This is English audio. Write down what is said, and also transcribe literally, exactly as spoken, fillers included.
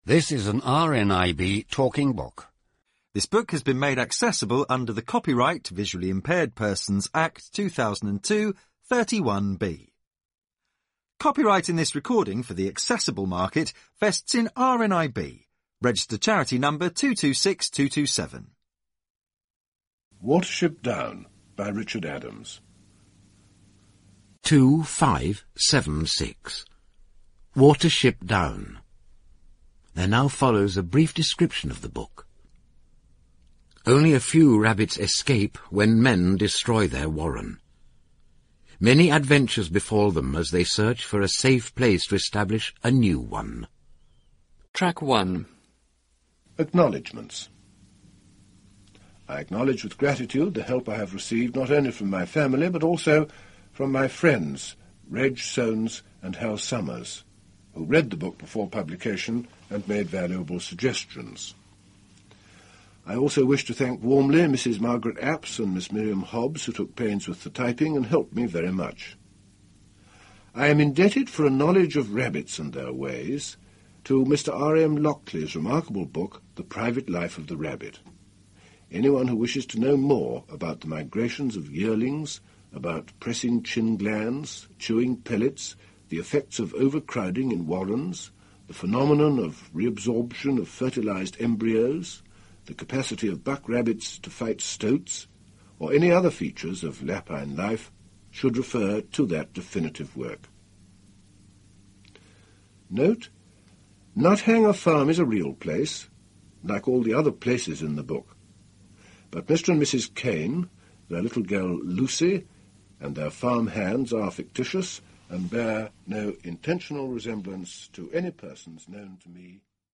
This is an R N I B talking book. This book has been made accessible under the Copyright Visually Impaired Persons Act two thousand two, thirty-one B. Copyright in this recording for the accessible market vests in R N I B, registered charity number two two six two two seven. Watership Down by Richard Adams. two five seven six. Watership Down. There now follows a brief description of the book. Only a few rabbits escape when men destroy their warren. Many adventures befall them as they search for a safe place to establish a new one. Track one. Acknowledgements. I acknowledge with gratitude the help I have received not only from my family but also from my friends, Reg Soanes and Hal Summers, who read the book before publication and made valuable suggestions. I also wish to thank warmly Missus Margaret Apps and Miss Miriam Hobbs, who took pains with the typing and helped me very much. I am indebted for a knowledge of rabbits and their ways to Mister R M Lockley's remarkable book, The Private Life of the Rabbit. Anyone who wishes to know more about the migrations of yearlings, about pressing chin glands, chewing pellets, the effects of overcrowding in warrens, the phenomenon of reabsorption of fertilized embryos, the capacity of buck rabbits to fight stoats, or any other features of lapine life, should refer to that definitive work. Note, Nuthanger Farm is a real place, like all the other places in the book. But Mister and Missus Kane, their little girl Lucy, and their farm hands are fictitious and bear no intentional resemblance to any persons known to me